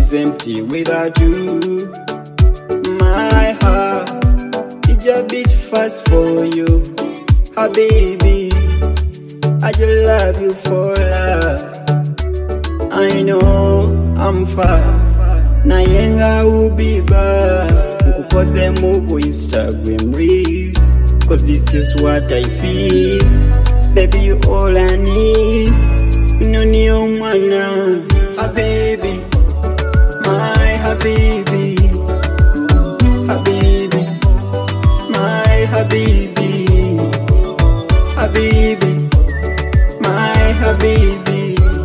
is empty without you. My heart is a bit fast for you. Habibi, I just love you for love. I know I'm far, na yenga ubiba nkukoze mugu Instagram reels, cause this is what I feel. Baby, you all I need. Noni omwana, habibi, my habibi, habibi, my habibi, habibi, my habibi,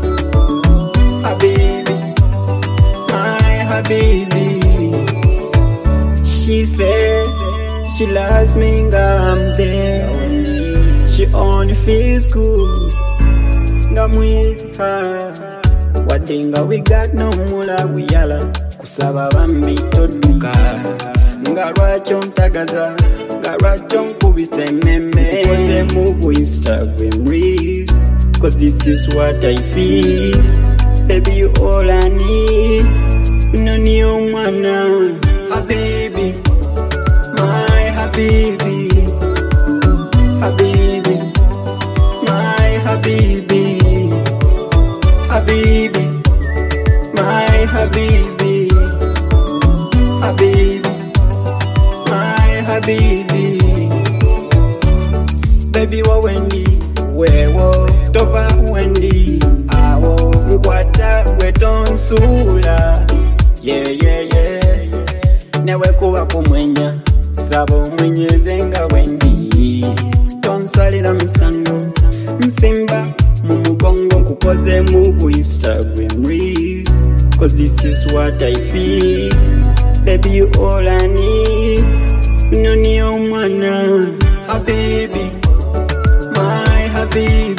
habibi, my habibi. She said she loves me and I'm there. She only feels good, I'm with her. Wadinga we got no mula we yala, kusaba bambi toduka. Ngarwacho mtagaza, ngarwacho mkubise meme. Koze mugu Instagram reels, cause this is what I feel. Baby, you all I need. Noni omwana, habibi, my habibi, habibi, my habibi, habibi, my habibi, habibi, my habibi. Baby, wa wendi, wewo, tova wendi, awo, mkwata, wetonsula. Yeah, yeah, yeah. Newe kuwa kumwenya, sabo mwenyeze nga wendi. Tonsalira misano, msimba, mumugongo kukoze mugu Instagram reels, cause this is what I feel. Baby, you all I need. Noni omwana, habibi, my habibi.